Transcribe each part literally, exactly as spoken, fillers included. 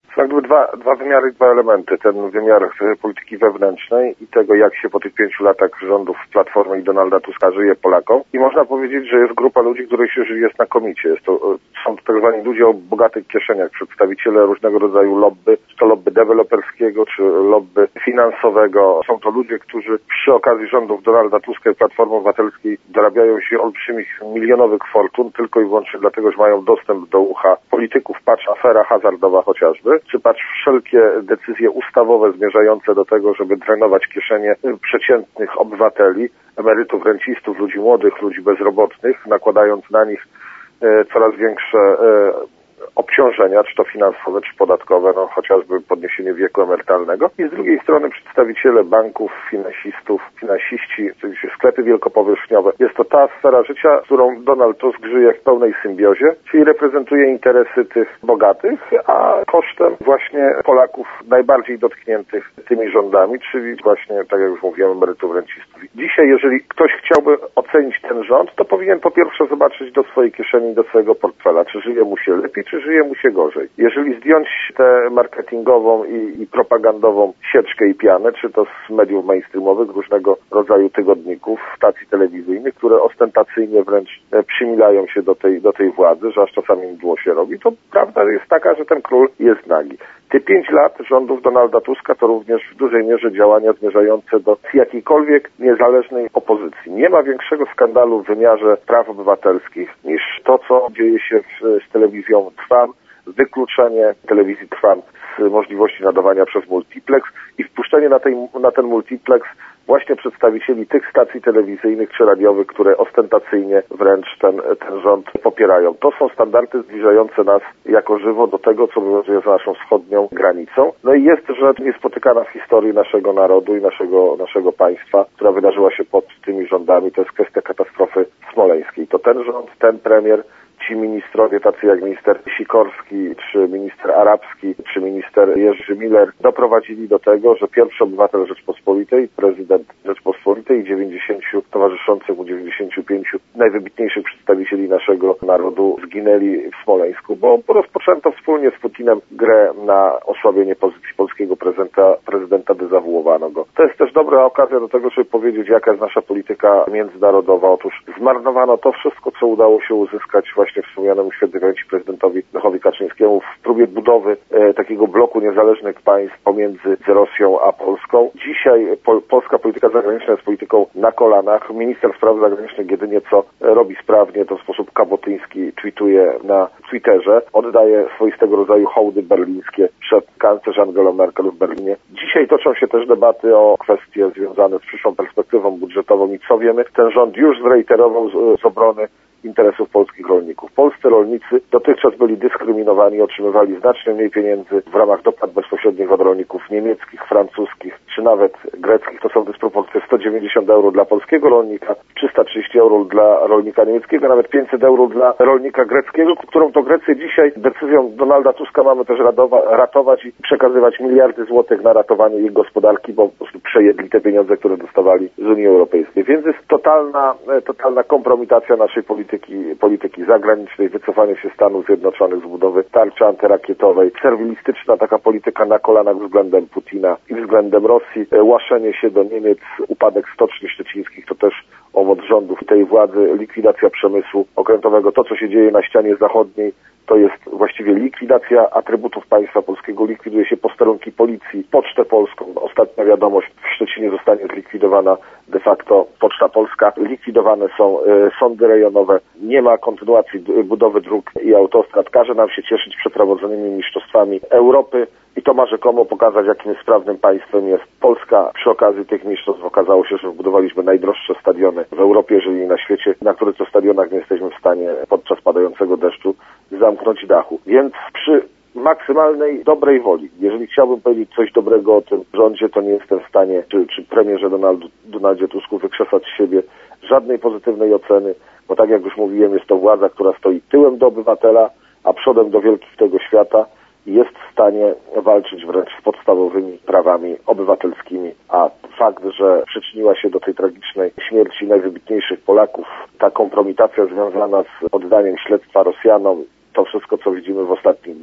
Są jakby dwa, dwa wymiary, dwa elementy. Ten wymiar polityki wewnętrznej i tego, jak się po tych pięciu latach rządów Platformy i Donalda Tuska żyje Polakom. I można powiedzieć, że jest grupa ludzi, której się żyje znakomicie. Jest to, są to tak zwani ludzie o bogatych kieszeniach, przedstawiciele różnego rodzaju lobby, czy to lobby deweloperskiego, czy lobby finansowego. Są to ludzie, którzy przy okazji rządów Donalda Tuska i Platformy Obywatelskiej dorabiają się olbrzymich, milionowych fortun, tylko i wyłącznie dlatego, że mają dostęp do ucha polityków. Patrz, afera hazardowa chociażby, czy patrz wszelkie decyzje ustawowe zmierzające do tego, żeby drenować kieszenie przeciętnych obywateli, emerytów, rencistów, ludzi młodych, ludzi bezrobotnych, nakładając na nich e, coraz większe e, obciążenia, czy to finansowe, czy podatkowe, no chociażby podniesienie wieku emerytalnego. I z drugiej strony przedstawiciele banków, finansistów, finansiści, czyli sklepy wielkopowierzchniowe. Jest to ta sfera życia, którą Donald Tusk żyje w pełnej symbiozie, czyli reprezentuje interesy tych bogatych, a kosztem właśnie Polaków najbardziej dotkniętych tymi rządami, czyli właśnie, tak jak już mówiłem, emerytów, rencistów. Dzisiaj, jeżeli ktoś chciałby ocenić ten rząd, to powinien po pierwsze zobaczyć do swojej kieszeni, do swojego portfela, czy żyje mu się lepiej, czy żyje mu się gorzej. Jeżeli zdjąć tę marketingową i, i propagandową sieczkę i pianę, czy to z mediów mainstreamowych, różnego rodzaju tygodników, stacji telewizyjnych, które ostentacyjnie wręcz przymilają się do tej, do tej władzy, że aż czasami mdło się robi, to prawda jest taka, że ten król jest nagi. Te pięć lat rządów Donalda Tuska to również w dużej mierze działania zmierzające do jakiejkolwiek niezależnej opozycji. Nie ma większego skandalu w wymiarze praw obywatelskich niż to, co dzieje się w, z telewizją Trwam, wykluczenie telewizji Trwam z możliwości nadawania przez multiplex i wpuszczenie na, tej, na ten multiplex właśnie przedstawicieli tych stacji telewizyjnych czy radiowych, które ostentacyjnie wręcz ten, ten rząd popierają. To są standardy zbliżające nas jako żywo do tego, co obowiązuje za naszą wschodnią granicą. No i jest rzecz niespotykana w historii naszego narodu i naszego, naszego państwa, która wydarzyła się pod tymi rządami. To jest kwestia katastrofy smoleńskiej. To ten rząd, ten premier, ci ministrowie, tacy jak minister Sikorski, czy minister Arabski, czy minister Jerzy Miller, doprowadzili do tego, że pierwszy obywatel Rzeczpospolitej, prezydent Rzeczpospolitej i dziewięćdziesięciu towarzyszących mu dziewięćdziesięciu pięciu najwybitniejszych przedstawicieli naszego narodu zginęli w Smoleńsku, bo rozpoczęto wspólnie z Putinem grę na osłabienie pozycji polskiego prezydenta, prezydenta dezawuowano go. To jest też dobra okazja do tego, żeby powiedzieć, jaka jest nasza polityka międzynarodowa. Otóż zmarnowano to wszystko, co udało się uzyskać właśnie wspomnianemu świętej pamięci prezydentowi Lechowi Kaczyńskiemu w próbie budowy e, takiego bloku niezależnych państw pomiędzy Rosją a Polską. Dzisiaj po, polska polityka zagraniczna jest polityką na kolanach. Minister spraw zagranicznych jedynie co robi sprawnie, to w sposób kabotyński tweetuje na Twitterze. Oddaje swoistego rodzaju hołdy berlińskie przed kanclerz Angelą Merkel w Berlinie. Dzisiaj toczą się też debaty o kwestie związane z przyszłą perspektywą budżetową i co wiemy. Ten rząd już zreiterował z, z obrony interesów polskich rolników. Polscy rolnicy dotychczas byli dyskryminowani, otrzymywali znacznie mniej pieniędzy w ramach dopłat bezpośrednich od rolników niemieckich, francuskich, czy nawet greckich. To są dysproporcje sto dziewięćdziesiąt euro dla polskiego rolnika, trzysta trzydzieści euro dla rolnika niemieckiego, nawet pięćset euro dla rolnika greckiego, którą to Grecję dzisiaj decyzją Donalda Tuska mamy też radowa- ratować i przekazywać miliardy złotych na ratowanie ich gospodarki, bo po prostu przejedli te pieniądze, które dostawali z Unii Europejskiej. Więc jest totalna, totalna kompromitacja naszej polityki Polityki, polityki zagranicznej, wycofanie się Stanów Zjednoczonych z budowy tarczy antyrakietowej, serwilistyczna taka polityka na kolanach względem Putina i względem Rosji, łaszenie się do Niemiec, upadek stoczni szczecińskich, to też owoc rządów tej władzy, likwidacja przemysłu okrętowego. To, co się dzieje na ścianie zachodniej, to jest właściwie likwidacja atrybutów państwa polskiego. Likwiduje się posterunki policji, Pocztę Polską. Ostatnia wiadomość, w Szczecinie zostanie zlikwidowana de facto Poczta Polska. Likwidowane są e, sądy rejonowe. Nie ma kontynuacji budowy dróg i autostrad. Każe nam się cieszyć przeprowadzonymi mistrzostwami Europy. I to ma rzekomo pokazać, jakim sprawnym państwem jest Polska. Przy okazji tych mistrzostw okazało się, że wybudowaliśmy najdroższe stadiony w Europie, jeżeli nie na świecie, na których to stadionach nie jesteśmy w stanie podczas padającego deszczu zamknąć dachu. Więc przy maksymalnej dobrej woli, jeżeli chciałbym powiedzieć coś dobrego o tym rządzie, to nie jestem w stanie, czy, czy premierze Donald, Donaldzie Tusku wykrzesać z siebie żadnej pozytywnej oceny, bo tak jak już mówiłem, jest to władza, która stoi tyłem do obywatela, a przodem do wielkich tego świata. Jest w stanie walczyć wręcz z podstawowymi prawami obywatelskimi, a fakt, że przyczyniła się do tej tragicznej śmierci najwybitniejszych Polaków, ta kompromitacja związana z oddaniem śledztwa Rosjanom, to wszystko, co widzimy w ostatnich dniach,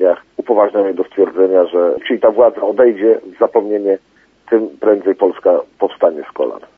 upoważnienie do stwierdzenia, że jeśli ta władza odejdzie w zapomnienie, tym prędzej Polska powstanie z kolan.